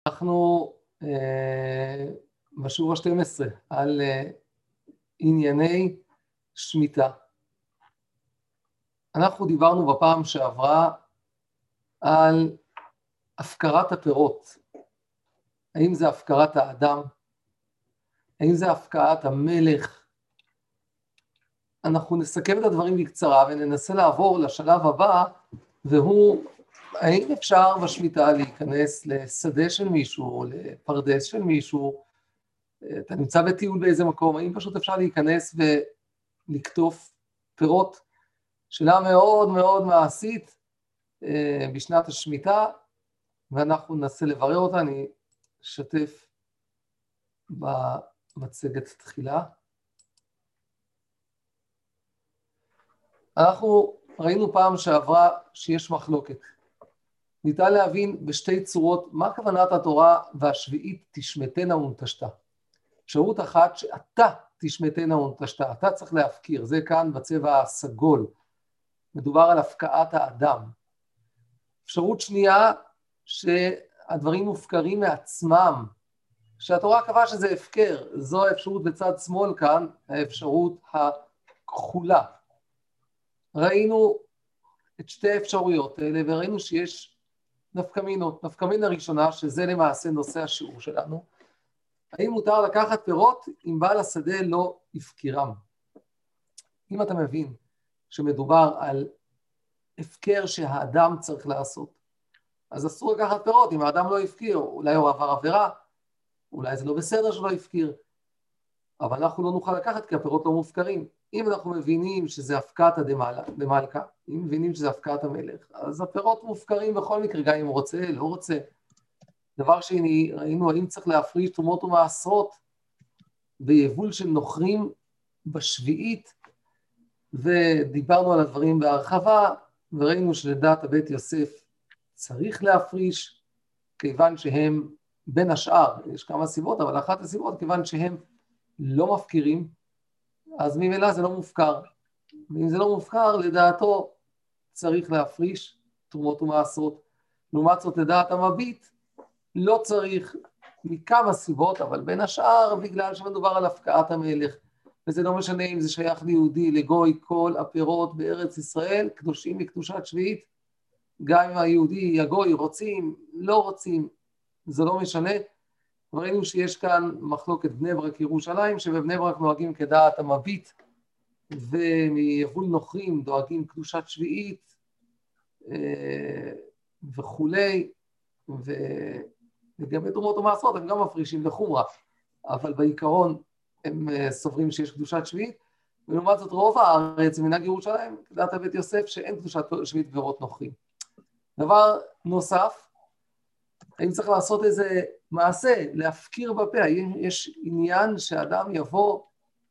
אנחנו בשיעור ה-12 על ענייני שמיטה. אנחנו דיברנו בפעם שעברה על הפקרת הפירות. האם זה הפקרת האדם? האם זה הפקרת המלך? אנחנו נסכם את הדברים בקצרה וננסה לעבור לשלב הבא, והוא האם אפשר בשמיטה להיכנס לשדה של מישהו או לפרדס של מישהו, אתה נמצא בטיול באיזה מקום, האם פשוט אפשר להיכנס ולקטוף פירות? שאלה מאוד מאוד מעשית בשנת השמיטה, ואנחנו ננסה לברר אותה. אני אשתף במצגת תחילה. אנחנו ראינו פעם שעברה שיש מחלוקת. ניתן להבין בשתי צורות מה כוונת התורה והשביעית תשמטנה ונטשתה. אפשרות אחת שאתה תשמטנה ונטשתה, אתה צריך להפקיר, זה כאן בצבע הסגול, מדובר על הפקעת האדם. אפשרות שנייה שהדברים מופקרים מעצמם, שהתורה קבעה שזה הפקר, זו האפשרות בצד שמאל כאן, האפשרות הכחולה. ראינו את שתי האפשרויות האלה וראינו שיש נפקמינות. נפקמינה ראשונה, שזה למעשה נושא השיעור שלנו, האם מותר לקחת פירות אם בעל השדה לא הפקירם? אם אתה מבין שמדובר על הפקר שהאדם צריך לעשות, אז אסור לקחת פירות אם האדם לא הפקיר, אולי הוא עבר עבירה, אולי זה לא בסדר שלא הפקיר, אבל אנחנו לא נוכל לקחת כי הפירות לא מופקרים. אם אנחנו מבינים שזה הפקעתא דמלכא, אם מבינים שזה הפקעת המלך, אז הפירות מופקרים בכל מקרה, גם אם הוא רוצה, לא רוצה. דבר שני, ראינו האם צריך להפריש תרומות ומעשרות ביבול של נוכרים בשביעית, ודיברנו על הדברים בהרחבה, וראינו שלדעת הבית יוסף צריך להפריש, כיוון שהם בין השאר, יש כמה סיבות, אבל אחת הסיבות, כיוון שהם לא מפקירים, אז ממילא זה לא מופקר. ואם זה לא מופקר, לדעתו צריך להפריש תרומות ומעשרות. לעומת זאת, לדעת המביט, לא צריך מכמה סיבות, אבל בין השאר, בגלל שמדובר על הפקעת המלך. וזה לא משנה אם זה שייך ליהודי, לגוי, כל הפירות בארץ ישראל, קדושים מקדושת שביעית, גם אם היהודי, הגוי, רוצים, לא רוצים, זה לא משנה. ראינו שיש כאן מחלוקת בני ברק ירושלים, שבבני ברק נוהגים כדעת המביט, ומיבול נוכרים דואגים קדושת שביעית, וכולי, ולגבי תרומות ומעשרות הם גם מפרישים לחומרה, אבל בעיקרון הם סוברים שיש קדושת שביעית, ולעומת זאת רוב הארץ מנהג ירושלים, כדעת הבית יוסף, שאין קדושת שביעית ופירות נוכרים. דבר נוסף, האם צריך לעשות איזה מעשה, להפקיר בפה? האם יש עניין שאדם יבוא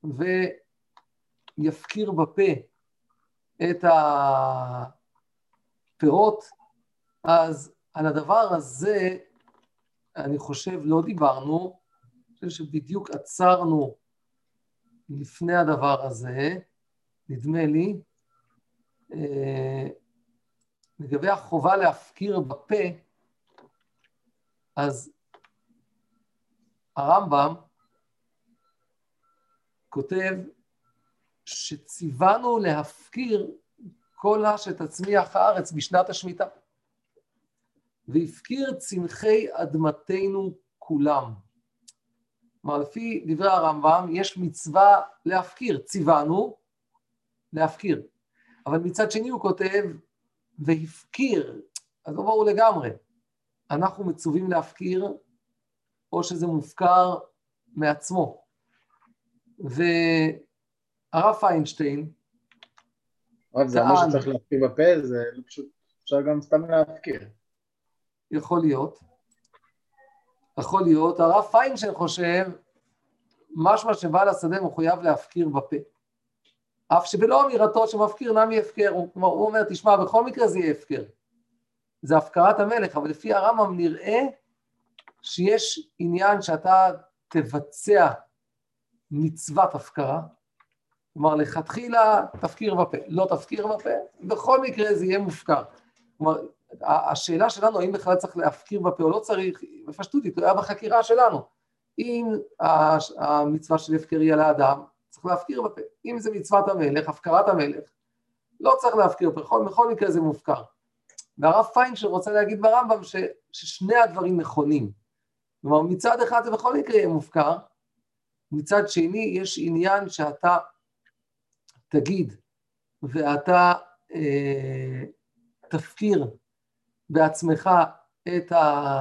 ויפקיר בפה את הפירות? אז על הדבר הזה, אני חושב, לא דיברנו, אני חושב שבדיוק עצרנו לפני הדבר הזה, נדמה לי, לגבי החובה להפקיר בפה, אז הרמב"ם כותב שציוונו להפקיר כל שתצמיח הארץ בשנת השמיטה, והפקיר צמחי אדמתנו כולם. כלומר, לפי דברי הרמב"ם יש מצווה להפקיר, ציוונו להפקיר, אבל מצד שני הוא כותב והפקיר, אז לא ברור לגמרי, אנחנו מצווים להפקיר, או שזה מופקר מעצמו. והרב פיינשטיין, זה מה שצריך להפקיר בפה, זה לא פשוט, אפשר גם סתם להפקיר. יכול להיות, הרב פיינשטיין חושב, משמע שבעל השדה מחויב להפקיר בפה. אף שבלא אמירתו שמפקיר נמי הפקר, הוא אומר, תשמע, בכל מקרה זה יהיה הפקר. זה הפקרת המלך, אבל לפי הרמב"ם נראה שיש עניין שאתה תבצע מצוות הפקרה, כלומר, לכתחילה תפקיר בפה, לא תפקיר בפה, בכל מקרה זה יהיה מופקר. כלומר, השאלה שלנו, האם בכלל צריך להפקיר בפה או לא צריך, בפשטות היא תלויה בחקירה שלנו. אם המצווה של הפקר היא על האדם, צריך להפקיר בפה. אם זה מצוות המלך, הפקרת המלך, לא צריך להפקיר בפה, בכל מקרה זה מופקר. והרב פיינשטיין רוצה להגיד ברמב"ם ששני הדברים נכונים. כלומר, מצד אחד זה בכל מקרה יהיה מופקר, מצד שני יש עניין שאתה תגיד, ואתה תפקיר בעצמך את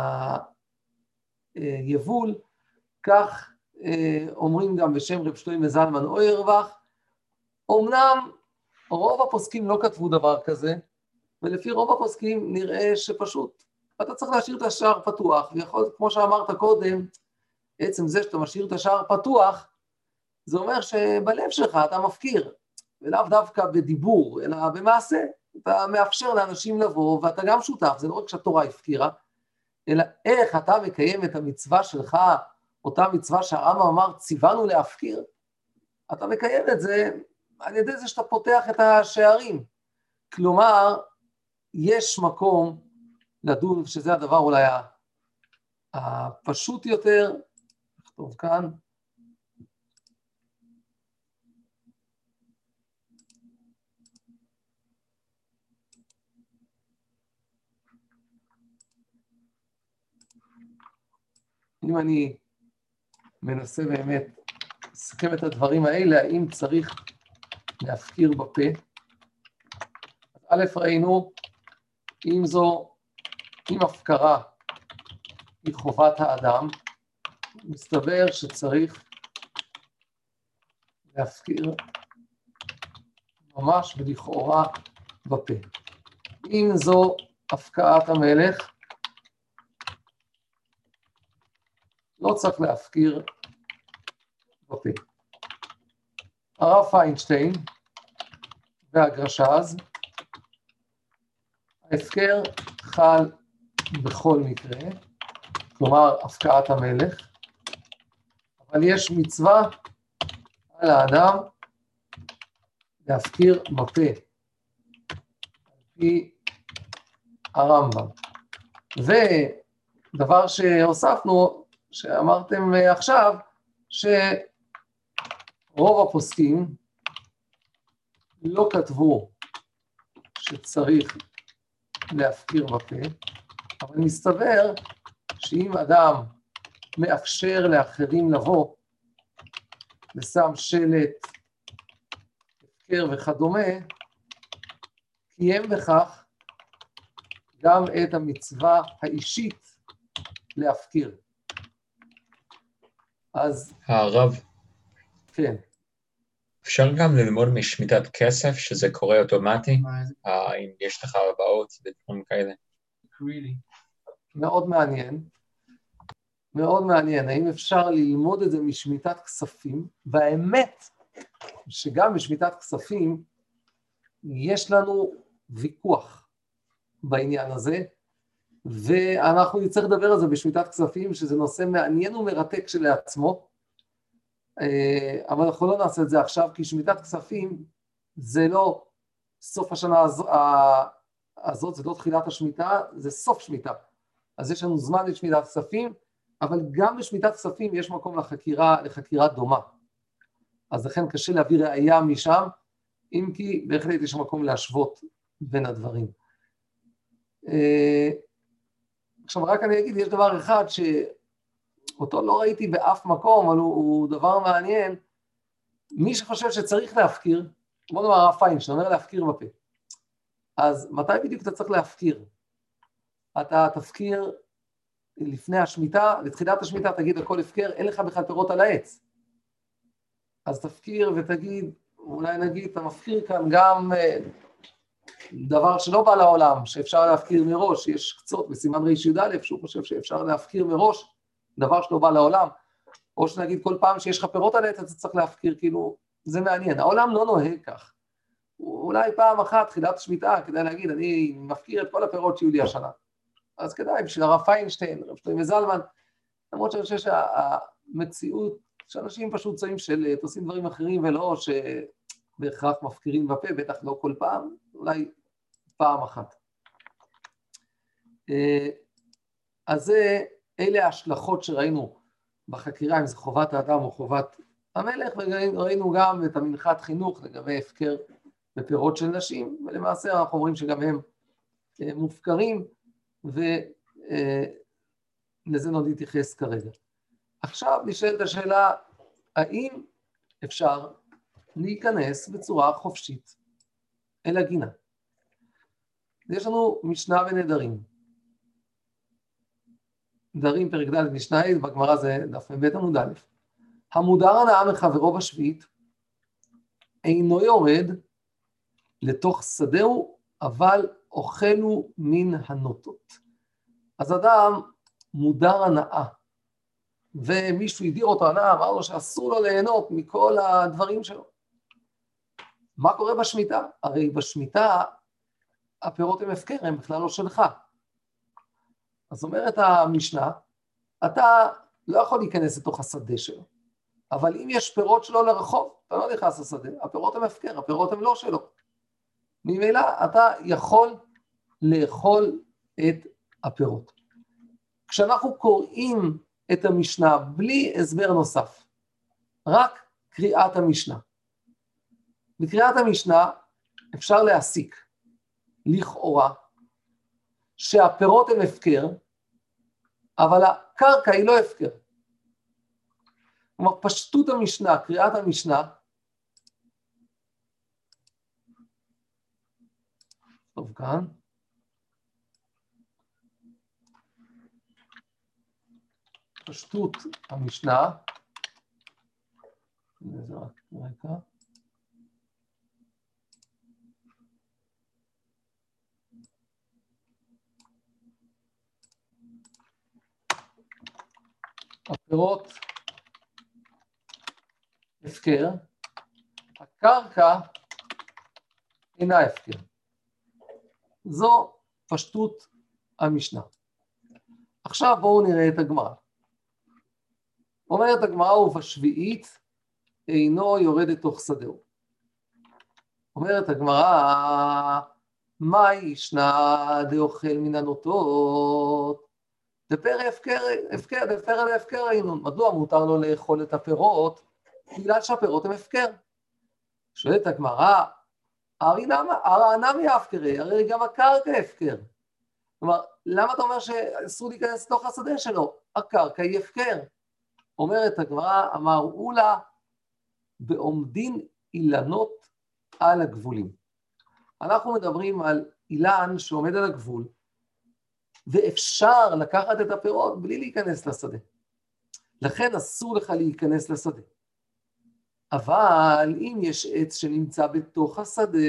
היבול, כך אומרים גם בשם רב שלמה זלמן אוירבך. אמנם רוב הפוסקים לא כתבו דבר כזה, ולפי רוב הפוסקים נראה שפשוט אתה צריך להשאיר את השער פתוח, ויכול, כמו שאמרת קודם, עצם זה שאתה משאיר את השער פתוח, זה אומר שבלב שלך אתה מפקיר, ולאו דווקא בדיבור, אלא במעשה, אתה מאפשר לאנשים לבוא, ואתה גם שותף, זה לא רק שהתורה הפקירה, אלא איך אתה מקיים את המצווה שלך, אותה מצווה שהרמב"ם אמר, ציוונו להפקיר, אתה מקיים את זה על ידי זה שאתה פותח את השערים. כלומר, יש מקום לדון, שזה הדבר אולי הפשוט יותר, נכתוב כאן, אם אני מנסה באמת לסכם את הדברים האלה, האם צריך להפקיר בפה, א' ראינו, אם הפקרה היא חובת האדם, מסתבר שצריך להפקיר ממש ולכאורה בפה. אם זו הפקעת המלך, לא צריך להפקיר בפה. הרב פיינשטיין והגרש"ז, ההפקר חל בכל מקרה, כלומר הפקעת המלך, אבל יש מצווה על האדם להפקיר בפה, על פי הרמב"ם. ודבר שהוספנו, שאמרתם עכשיו, שרוב הפוסקים לא כתבו שצריך להפקיר בפה, אבל מסתבר שאם אדם מאפשר לאחרים לבוא, ושם שלט, הפקר וכדומה, קיים בכך גם את המצווה האישית להפקיר. אז... הרב. כן. אפשר גם ללמוד משמיטת כסף, שזה קורה אוטומטי? אם יש לך הבאות ודברים כאלה. מאוד מעניין. מאוד מעניין. האם אפשר ללמוד את זה משמיטת כספים? והאמת שגם בשמיטת כספים יש לנו ויכוח בעניין הזה, ואנחנו נצטרך לדבר על זה בשמיטת כספים, שזה נושא מעניין ומרתק שלעצמו, אבל אנחנו לא נעשה את זה עכשיו, כי שמיטת כספים זה לא סוף השנה הזאת, זה לא תחילת השמיטה, זה סוף שמיטה. אז יש לנו זמן לשמיטת כספים, אבל גם בשמיטת כספים יש מקום לחקירה דומה. אז לכן קשה להביא ראייה משם, אם כי בהחלט יש מקום להשוות בין הדברים. עכשיו רק אני אגיד, יש דבר אחד שאותו לא ראיתי באף מקום, אבל הוא דבר מעניין. מי שחושב שצריך להפקיר, כמו דבר הרב פיינשטיין, אומר להפקיר בפה. אז מתי בדיוק אתה צריך להפקיר? אתה תפקיר לפני השמיטה, לתחילת השמיטה תגיד הכל הפקר, אין לך בכלל פירות על העץ. אז תפקיר ותגיד, אולי נגיד, אתה מפקיר כאן גם דבר שלא בא לעולם, שאפשר להפקיר מראש, יש קצות בסימן ר"י שהוא חושב שאפשר להפקיר מראש, דבר שלא בא לעולם, או שנגיד כל פעם שיש לך פירות על העץ, אתה צריך להפקיר, כאילו, זה מעניין, העולם לא נוהג כך. אולי פעם אחת, תחילת השמיטה, כדאי להגיד, אני מפקיר את כל הפירות שיהיו לי השנה. אז כדאי, בשביל הרב פיינשטיין, רב שלמה זלמן, למרות שאני חושב שהמציאות, שאנשים פשוט צעים של עושים דברים אחרים, ולא שבהכרח מפקירים בפה, בטח לא כל פעם, אולי פעם אחת. אז אלה ההשלכות שראינו בחקירה, אם זה חובת האדם או חובת המלך, וראינו גם את המנחת חינוך לגבי הפקר בפירות של נשים, ולמעשה אנחנו אומרים שגם הם מופקרים, ולזה לא נתייחס כרגע. עכשיו נשאלת השאלה, האם אפשר להיכנס בצורה חופשית אל הגינה? יש לנו משנה ונדרים. נדרים פרק ד' משנה ה', בגמרא זה דף מ"ב עמוד א'. המודר הנאה מחברו בשביעית, אינו יורד לתוך שדהו, אבל אוכלו מן הנוטות. אז אדם מודר הנאה, ומישהו הדיר אותו הנאה, אמר לו שאסור לו ליהנות מכל הדברים שלו. מה קורה בשמיטה? הרי בשמיטה הפירות הם הפקר, הם בכלל לא שלך. אז אומרת המשנה, אתה לא יכול להיכנס לתוך השדה שלו, אבל אם יש פירות שלו לרחוב, אתה לא נכנס לשדה, הפירות הם הפקר, הפירות הם לא שלו. ממילא אתה יכול לאכול את הפירות. כשאנחנו קוראים את המשנה בלי הסבר נוסף, רק קריאת המשנה. בקריאת המשנה אפשר להסיק, לכאורה, שהפירות הם הפקר, אבל הקרקע היא לא הפקר. כלומר, פשטות המשנה, קריאת המשנה, טוב כאן, פשטות המשנה, זה רק רקע, הפירות הפקר, הקרקע אינה הפקר. זו פשטות המשנה. עכשיו בואו נראה את הגמרא. אומרת הגמרא, ובשביעית אינו יורד לתוך שדהו. אומרת הגמרא, מה ישנה דאוכל מן הנוטות? דפר הפקר היינו. מדוע מותר לו לאכול את בגלל שהפירות הם הפקר. שואלת הגמרא, הרי נמי הפקרי, הרי גם הקרקע הפקר. כלומר, למה אתה אומר שאסור להיכנס לתוך השדה שלו? הקרקע היא הפקר. אומרת הגמרא, אמרו לה, בעומדין אילנות על הגבולים. אנחנו מדברים על אילן שעומד על הגבול, ואפשר לקחת את הפירות בלי להיכנס לשדה. לכן אסור לך להיכנס לשדה. אבל אם יש עץ שנמצא בתוך השדה,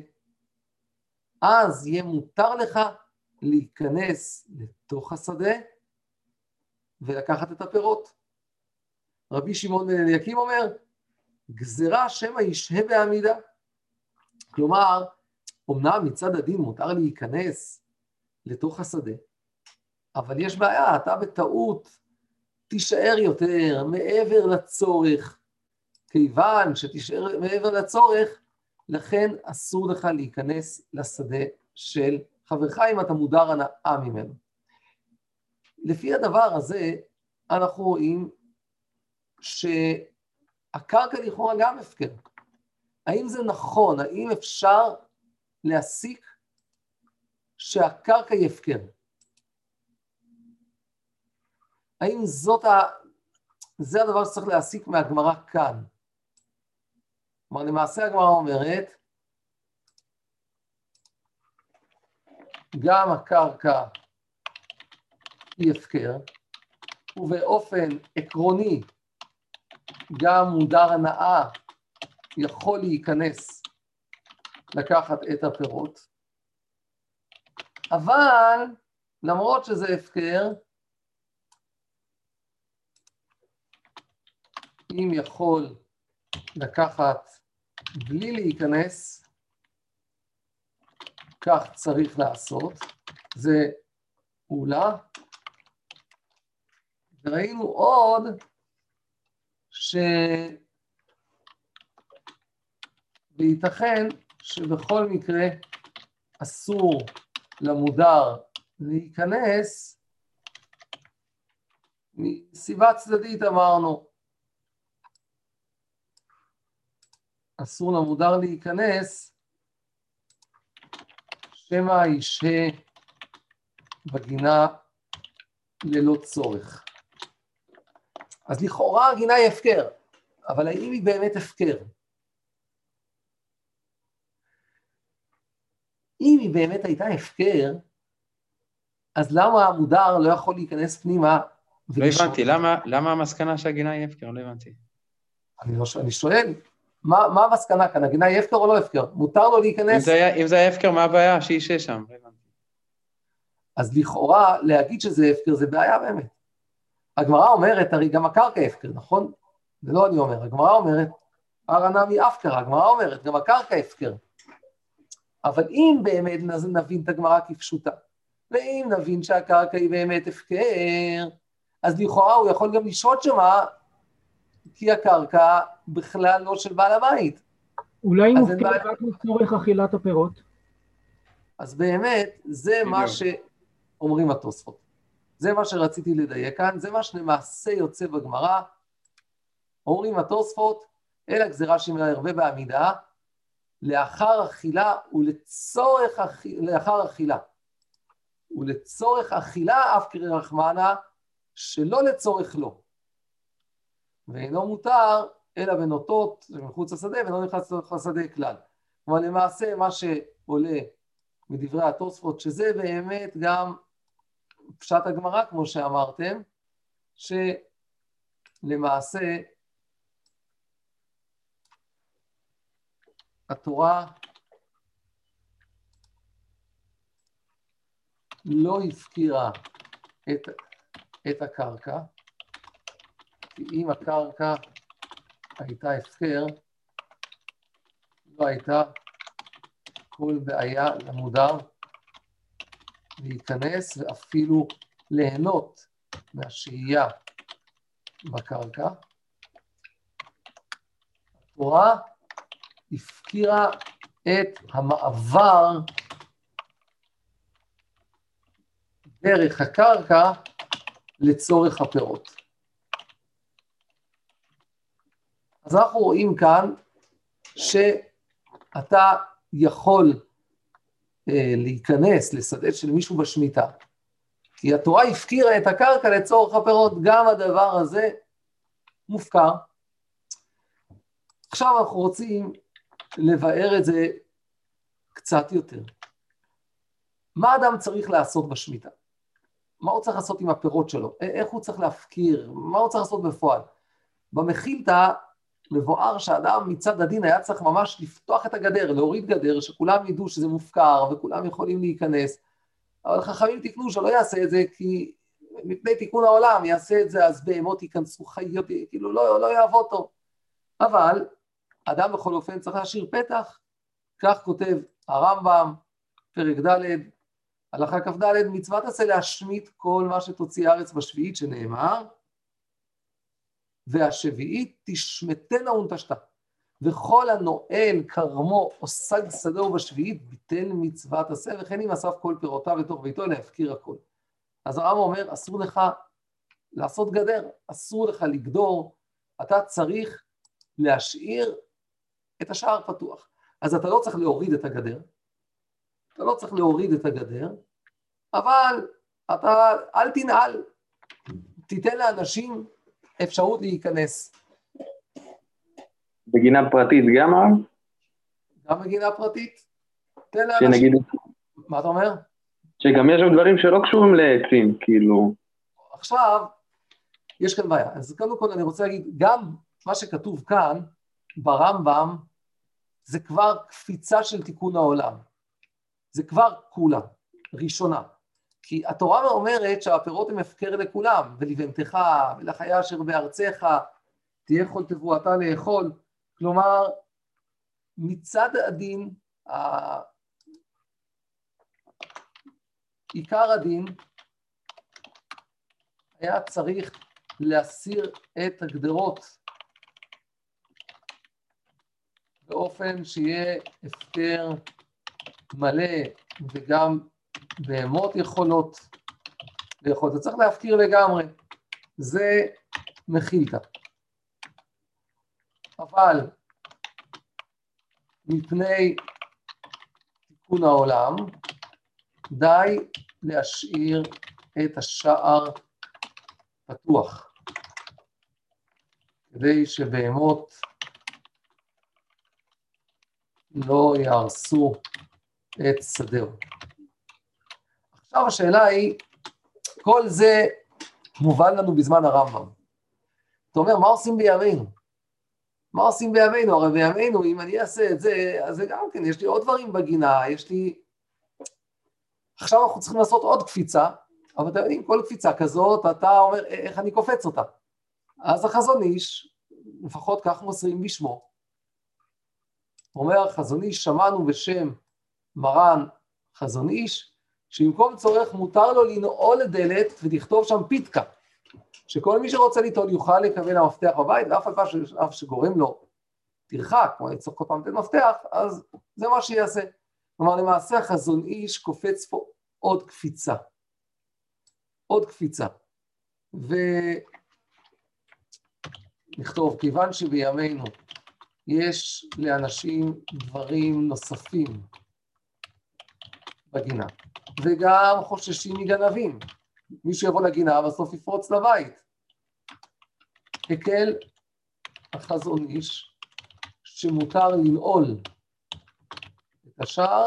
אז יהיה מותר לך להיכנס לתוך השדה ולקחת את הפירות. רבי שמעון בן אליקים אומר, גזרה שמא ישהה בעמידה. כלומר, אמנם מצד הדין מותר להיכנס לתוך השדה, אבל יש בעיה, אתה בטעות תישאר יותר מעבר לצורך, כיוון שתישאר מעבר לצורך, לכן אסור לך להיכנס לשדה של חברך אם אתה מודר הנאה ממנו. לפי הדבר הזה, אנחנו רואים שהקרקע לכאורה גם הפקר. האם זה נכון? האם אפשר להסיק שהקרקע היא הפקר? האם זה הדבר שצריך להסיק מהגמרא כאן? כלומר, למעשה הגמרא אומרת, גם הקרקע היא הפקר, ובאופן עקרוני, גם מודר הנאה יכול להיכנס לקחת את הפירות, אבל למרות שזה הפקר, אם יכול לקחת בלי להיכנס, כך צריך לעשות, זה פעולה. וראינו עוד שבייתכן שבכל מקרה אסור למודר להיכנס מסיבה צדדית אמרנו. אסור למודר להיכנס שמא ישהה בגינה ללא צורך. אז לכאורה הגינה היא הפקר, אבל האם היא באמת הפקר? אם היא באמת הייתה הפקר, אז למה המודר לא יכול להיכנס פנימה? לא הבנתי, למה המסקנה שהגינה היא הפקר? לא הבנתי. אני שואל, מה המסקנה כאן? הגינה היא הפקר או לא הפקר? מותר לו להיכנס? אם זה היה הפקר, מה הבעיה שישהה שם? לא הבנתי. אז לכאורה להגיד שזה הפקר זה בעיה באמת. הגמרא אומרת, הרי גם הקרקע הפקר, נכון? זה לא אני אומר, הגמרא אומרת, הרנמי הפקר, הגמרא אומרת, גם הקרקע הפקר. אבל אם באמת נבין את הגמרא כפשוטה, ואם נבין שהקרקע היא באמת הפקר, אז לכאורה הוא יכול גם לשהות שמה, כי הקרקע בכלל לא של בעל הבית. אולי הוא מופקר רק לצורך אכילת הפירות? אז באמת, זה מה שאומרים התוספות. זה מה שרציתי לדייק כאן, זה מה שלמעשה יוצא בגמרא. אומרים התוספות, אלא גזירה שמלה הרבה בעמידה, לאחר אכילה ולצורך אכילה אף קרי רחמנה, שלא לצורך לא. ואינו מותר, אלא בנוטות מחוץ לשדה, ואינו נכנס לשדה כלל. כלומר, למעשה, מה שעולה מדברי התוספות, שזה באמת גם פשט הגמרא, כמו שאמרתם, שלמעשה התורה לא הפקירה את הקרקע, כי אם הקרקע הייתה הפקר, לא הייתה כל בעיה למודר להיכנס ואפילו ליהנות מהשהייה בקרקע. התורה הפקירה את המעבר דרך הקרקע לצורך הפירות. אז אנחנו רואים כאן שאתה יכול להיכנס לשדה של מישהו בשמיטה, כי התורה הפקירה את הקרקע לצורך הפירות, גם הדבר הזה מופקר. עכשיו אנחנו רוצים לבאר את זה קצת יותר. מה אדם צריך לעשות בשמיטה? מה הוא צריך לעשות עם הפירות שלו? איך הוא צריך להפקיר? מה הוא צריך לעשות בפועל? במחילתא מבואר שאדם מצד הדין היה צריך ממש לפתוח את הגדר, להוריד גדר, שכולם ידעו שזה מופקר וכולם יכולים להיכנס, אבל חכמים תקנו שלא יעשה את זה, כי מפני תיקון העולם יעשה את זה, אז בהמות ייכנסו חיות, כאילו לא יעבוד טוב. אבל אדם בכל אופן צריך להשאיר פתח, כך כותב הרמב"ם, פרק ד', הלכה כ"ד, מצוות עשה להשמיט כל מה שתוציא הארץ בשביעית, שנאמר, והשביעית תשמטנה ונטשתה, וכל הנועל כרמו או סג שדהו בשביעית ביטל מצוות עשה, וכן אם אסף כל פירותיו לתוך ביתו להפקיר הכל. אז הרמב"ם אומר, אסור לך לעשות גדר, אסור לך לגדור, אתה צריך להשאיר את השער פתוח. אז אתה לא צריך להוריד את הגדר, אבל אתה אל תנעל, תיתן לאנשים אפשרות להיכנס. בגינה פרטית גם? גם בגינה פרטית. תן לאנשים. שנגיד... מה אתה אומר? שגם יש שם דברים שלא קשורים לעצים, כאילו. עכשיו, יש כאן בעיה. אז קודם כל אני רוצה להגיד, גם מה שכתוב כאן, ברמב"ם, זה כבר קפיצה של תיקון העולם. זה כבר כולה, ראשונה. כי התורה אומרת שהפירות הם הפקר לכולם, ולבהמתך, ולחיה אשר בארצך, תהיה כל תבואתה לאכול. כלומר, מצד הדין, עיקר הדין, היה צריך להסיר את הגדרות, באופן שיהיה הפקר מלא, וגם בהמות יכולות לאכול, אתה צריך להפקיר לגמרי, זה מחילתא. אבל מפני תיקון העולם, די להשאיר את השער פתוח, כדי שבהמות לא יהרסו את שדהו. עכשיו השאלה היא, כל זה מובן לנו בזמן הרמב"ם. אתה אומר, מה עושים בימינו? מה עושים בימינו? הרי בימינו, אם אני אעשה את זה, אז זה גם כן, יש לי עוד דברים בגינה, יש לי... עכשיו אנחנו צריכים לעשות עוד קפיצה, אבל אתם יודעים, כל קפיצה כזאת, אתה אומר, איך אני קופץ אותה? אז החזון איש, לפחות כך מוסרים בשמו, אומר, חזון איש, שמענו בשם מרן חזון איש, שבמקום צורך מותר לו לנעול לדלת ולכתוב שם פיתקה, שכל מי שרוצה ליטול יוכל לקבל המפתח בבית, ואף על פי שגורם לו תרחק, כמו יצטרך כל פעם לתת מפתח, אז זה מה שיעשה. כלומר, למעשה החזון איש קופץ פה עוד קפיצה. עוד קפיצה. ונכתוב, כיוון שבימינו יש לאנשים דברים נוספים בגינה, וגם חוששים מגנבים. מישהו יבוא לגינה, בסוף יפרוץ לבית. הקל החזון איש שמותר לנעול את השער,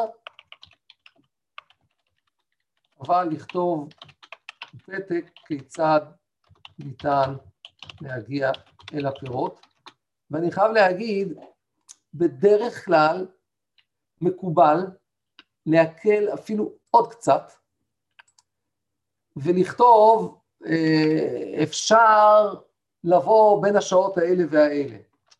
אבל לכתוב פתק כיצד ניתן להגיע אל הפירות. ואני חייב להגיד, בדרך כלל מקובל להקל אפילו עוד קצת, ולכתוב אפשר לבוא בין השעות האלה והאלה.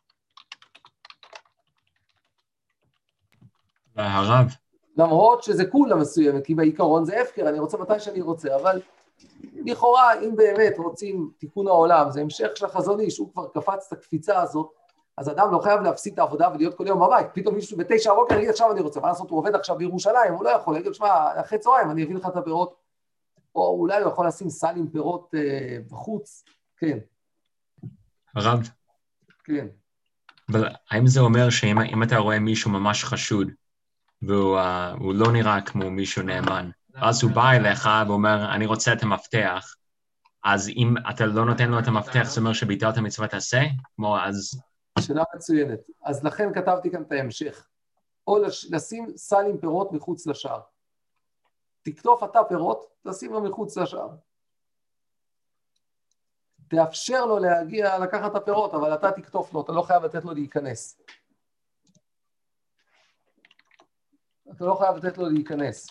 והרב. למרות שזה כולה מסוימת, כי בעיקרון זה הפקר, אני רוצה מתי שאני רוצה, אבל לכאורה, אם באמת רוצים תיקון העולם, זה המשך של החזון איש, הוא כבר קפץ את הקפיצה הזאת, אז אדם לא חייב להפסיק את העבודה ולהיות כל יום בבית, פתאום מישהו ב9 בבוקר יגיד, עכשיו אני רוצה, מה לעשות, הוא עובד עכשיו בירושלים, הוא לא יכול, יגיד, שמע, אחרי צהריים אני אביא לך את הפירות, או אולי הוא יכול לשים סל עם פירות בחוץ, כן. הרב? כן. אבל האם זה אומר שאם אתה רואה מישהו ממש חשוד, והוא לא נראה כמו מישהו נאמן, אז הוא בא אליך ואומר, אני רוצה את המפתח, אז אם אתה לא נותן לו את המפתח, זה אומר שביטלת מצוות עשה? כמו אז... שאלה מצוינת. אז לכן כתבתי כאן את ההמשך. או לשים סל עם פירות מחוץ לשער. תקטוף אתה פירות, תשים לו מחוץ לשער. תאפשר לו להגיע, לקחת את הפירות, אבל אתה תקטוף לו, אתה לא חייב לתת לו להיכנס. אתה לא חייב לתת לו להיכנס.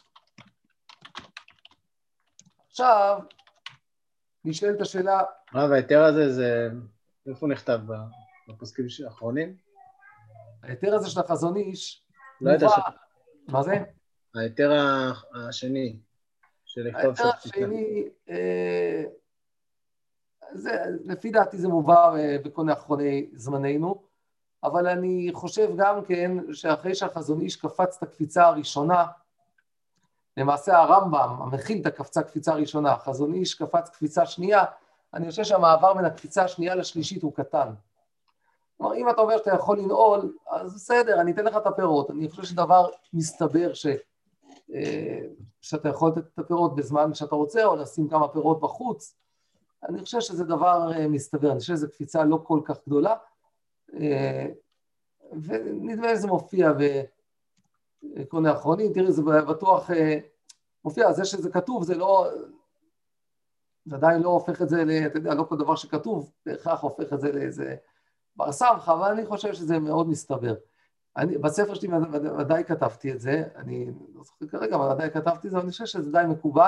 עכשיו, נשאלת השאלה... וההיתר הזה זה... איפה נכתב בפוסקים האחרונים? ההיתר הזה של החזון איש... לא יודע ש... מה זה? ההיתר השני. ההיתר השני... לפי דעתי זה מובא בכל אחרוני זמננו, אבל אני חושב גם כן שאחרי שהחזון איש קפץ את הקפיצה הראשונה, למעשה הרמב"ם, המכילתא קפצה קפיצה ראשונה, החזון איש קפץ קפיצה שנייה, אני חושב שהמעבר בין הקפיצה השנייה לשלישית הוא קטן. כלומר, אם אתה אומר שאתה יכול לנעול, אז בסדר, אני אתן לך את הפירות, אני חושב שדבר מסתבר שאתה יכול לתת את הפירות בזמן שאתה רוצה, או לשים כמה פירות בחוץ, אני חושב שזה דבר מסתבר, אני חושב שזו קפיצה לא כל כך גדולה, ונדמה לי זה מופיע בקורני האחרונים, תראי, זה בטוח מופיע, זה שזה כתוב, זה לא, זה עדיין לא הופך את זה, אתה יודע, לא כל דבר שכתוב, בהכרח הופך את זה לאיזה בר סמכא, אבל אני חושב שזה מאוד מסתבר. בספר שלי ודאי כתבתי את זה, אני לא זוכר כרגע, אבל ודאי כתבתי את זה, אבל אני חושב שזה די מקובל,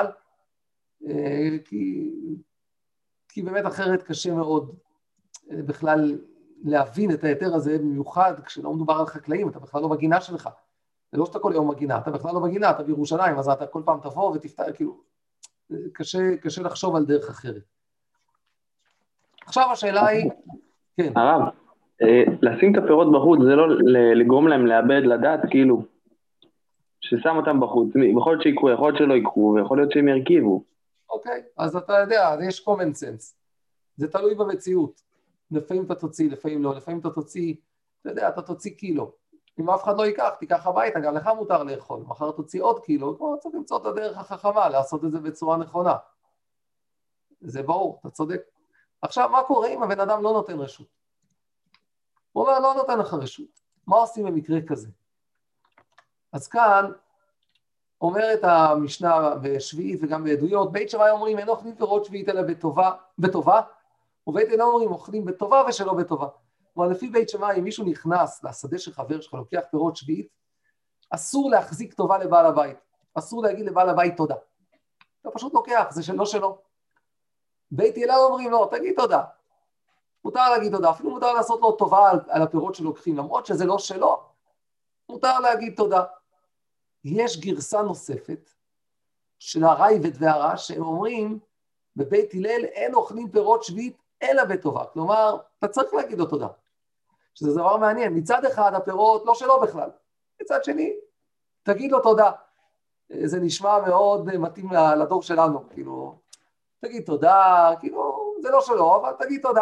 כי באמת אחרת קשה מאוד בכלל להבין את היתר הזה, במיוחד כשלא מדובר על חקלאים, אתה בכלל לא בגינה שלך. זה לא שאתה כל יום בגינה, אתה בכלל לא בגינה, אתה בירושלים, אז אתה כל פעם תבוא ותפתח, כאילו, קשה לחשוב על דרך אחרת. עכשיו השאלה היא, כן. הרב, לשים את הפירות בחוץ, זה לא לגרום להם לאבד לדעת, כאילו, ששם אותם בחוץ, יכול להיות שיקחו, יכול להיות שלא ייקחו, ויכול להיות שהם ירכיבו. אוקיי, אז אתה יודע, יש common sense. זה תלוי במציאות. לפעמים אתה תוציא, לפעמים לא, לפעמים אתה תוציא, אתה יודע, אתה תוציא קילו. אם אף אחד לא ייקח, תיקח הביתה, גם לך מותר לאכול. מחר תוציא עוד קילו, כמו צריך למצוא את הדרך החכמה, לעשות את זה בצורה נכונה. זה ברור, אתה צודק. עכשיו, מה קורה אם הבן אדם לא נותן רשות? הוא אומר, לא נותן לך רשות. מה עושים במקרה כזה? אז כאן, אומרת המשנה בשביעית וגם בעדויות, בית שמאי אומרים, אין אוכלים פירות שביעית אלא בטובה, ובית הלל אומרים, אוכלים בטובה ושלא בטובה. כלומר, לפי בית שמאי, אם מישהו נכנס לשדה של חבר שלך, לוקח פירות שביעית, אסור להחזיק טובה לבעל הבית. אסור להגיד לבעל הבית תודה. אתה פשוט לוקח, זה שלו. בית הלל אומרים, לא, תגיד תודה. מותר להגיד תודה, אפילו מותר לעשות לו טובה על הפירות שלוקחים, למרות שזה לא שלו, מותר להגיד תודה. יש גרסה נוספת של הרייבד והרש, שהם אומרים, בבית הלל אין אוכלים פירות שביעית אלא בטובה. כלומר, אתה צריך להגיד לו תודה. שזה דבר מעניין. מצד אחד, הפירות לא שלו בכלל. מצד שני, תגיד לו תודה. זה נשמע מאוד מתאים לדור שלנו. כאילו, תגיד תודה, כאילו, זה לא שלו, אבל תגיד תודה.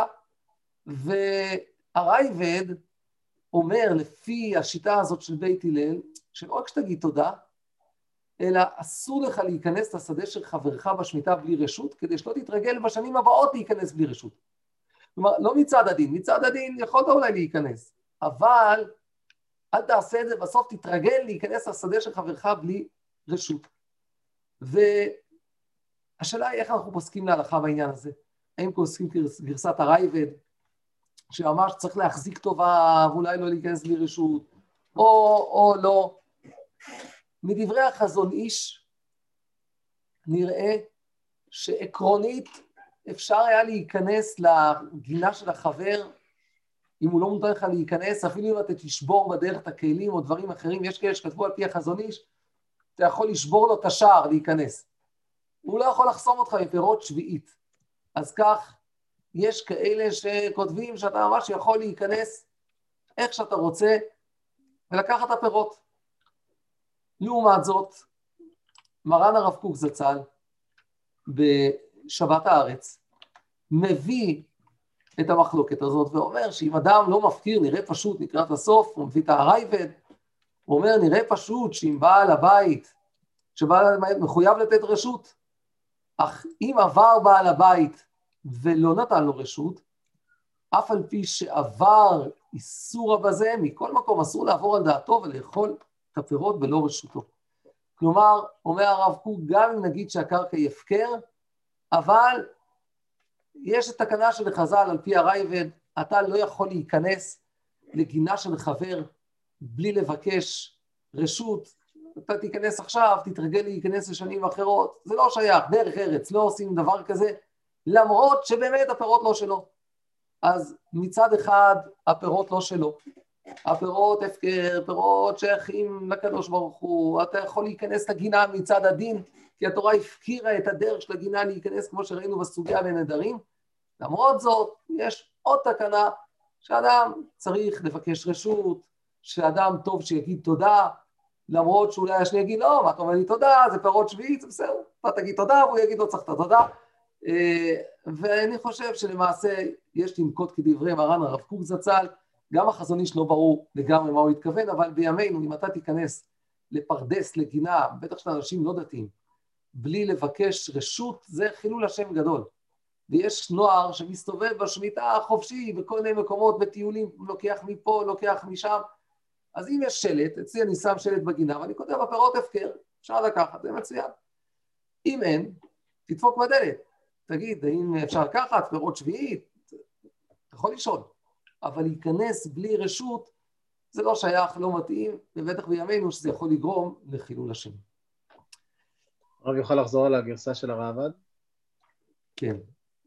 והרייבד אומר, לפי השיטה הזאת של בית הלל, שלא רק שתגיד תודה, אלא אסור לך להיכנס לשדה של חברך בשמיטה בלי רשות, כדי שלא תתרגל בשנים הבאות להיכנס בלי רשות. כלומר, לא מצד הדין, מצד הדין יכולת אולי להיכנס, אבל אל תעשה את זה, בסוף תתרגל להיכנס לשדה של חברך בלי רשות. והשאלה היא איך אנחנו פוסקים להלכה בעניין הזה. האם פוסקים גרסת הרייבד, שממש צריך להחזיק טובה, ואולי לא להיכנס בלי רשות, או לא. מדברי החזון איש, נראה שעקרונית אפשר היה להיכנס לגינה של החבר, אם הוא לא מותר לך להיכנס, אפילו אם אתה תשבור בדרך את הכלים או דברים אחרים, יש כאלה שכתבו על פי החזון איש, אתה יכול לשבור לו את השער להיכנס. הוא לא יכול לחסום אותך עם פירות שביעית. אז כך, יש כאלה שכותבים שאתה ממש יכול להיכנס איך שאתה רוצה, ולקחת את הפירות. לעומת זאת, מרן הרב קוק זצ"ל, בשבת הארץ, מביא את המחלוקת הזאת, ואומר שאם אדם לא מפקיר, נראה פשוט לקראת הסוף, הוא מביא את הרייבד, הוא אומר, נראה פשוט שאם בעל הבית, שבעל הבית מחויב לתת רשות, אך אם עבר בעל הבית ולא נתן לו רשות, אף על פי שעבר איסור בזה, מכל מקום אסור לעבור על דעתו ולאכול את הפירות בלא רשותו. כלומר, אומר הרב קוק, גם אם נגיד שהקרקע היא הפקר, אבל יש את תקנה של חז"ל על פי הרייבד, אתה לא יכול להיכנס לגינה של חבר בלי לבקש רשות, אתה תיכנס עכשיו, תתרגל להיכנס לשנים אחרות, זה לא שייך, דרך ארץ, לא עושים דבר כזה, למרות שבאמת הפירות לא שלו. אז מצד אחד הפירות לא שלו, הפירות הפקר, פירות שייכים לקדוש ברוך הוא, אתה יכול להיכנס לגינה מצד הדין, כי התורה הפקירה את הדרך של הגינה להיכנס, כמו שראינו בסוגיה בנדרים. למרות זאת, יש עוד תקנה, שאדם צריך לבקש רשות, שאדם טוב שיגיד תודה, למרות שאולי השני יגיד, לא, מה אתה אומר לי תודה, זה פירות שביעית, זה בסדר, אתה תגיד תודה, והוא יגיד, לא צריך את התודה. ואני חושב שלמעשה יש לנקוט כדברי מרן הרב קוק זצ"ל, גם החזון איש לא ברור לגמרי מה הוא התכוון, אבל בימינו, אם אתה תיכנס לפרדס, לגינה, בטח של אנשים לא דתיים, בלי לבקש רשות, זה חילול השם גדול. ויש נוער שמסתובב בשמיטה חופשי, בכל מיני מקומות, בטיולים, לוקח מפה, לוקח משם. אז אם יש שלט, אצלי אני שם שלט בגינה, ואני כותב, הפירות הפקר, אפשר לקחת, זה מצוין. אם אין, תדפוק בדלת. תגיד, האם אפשר לקחת פירות שביעית? אתה יכול לשאול. אבל להיכנס בלי רשות, זה לא שייך, לא מתאים, ובטח בימינו שזה יכול לגרום לחילול השם. הרב יוכל לחזור על הגרסה של הרעב"ד? כן.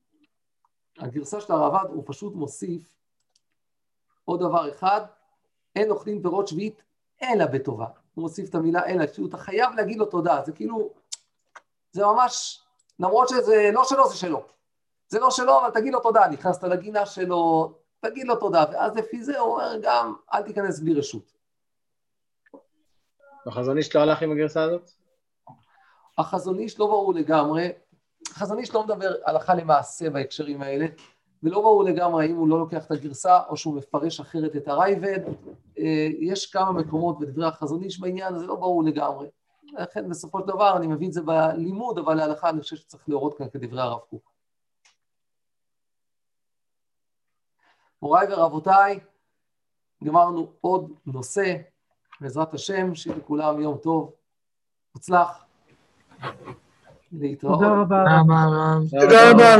הגרסה של הרעב"ד הוא פשוט מוסיף עוד דבר אחד, אין אוכלים פירות שביעית אלא בטובה. הוא מוסיף את המילה אלא, אתה חייב להגיד לו תודה, זה כאילו, זה ממש, למרות שזה לא שלו, זה שלו. זה לא שלו, אבל תגיד לו תודה, נכנסת לגינה שלו, תגיד לו תודה, ואז לפי זה הוא אומר גם, אל תיכנס בלי רשות. החזון איש לא הלך עם הגרסה הזאת? החזון איש לא ברור לגמרי, החזון איש לא מדבר הלכה למעשה בהקשרים האלה, ולא ברור לגמרי האם הוא לא לוקח את הגרסה, או שהוא מפרש אחרת את הרייבד. יש כמה מקומות בדברי החזון איש בעניין, זה לא ברור לגמרי. לכן בסופו של דבר אני מבין את זה בלימוד, אבל להלכה אני חושב שצריך להורות כאן כדברי הרב קוק. מוריי ורבותיי, גמרנו עוד נושא, בעזרת השם, שיהיה לכולם יום טוב, מוצלח, להתראות. תודה רבה. תודה רבה.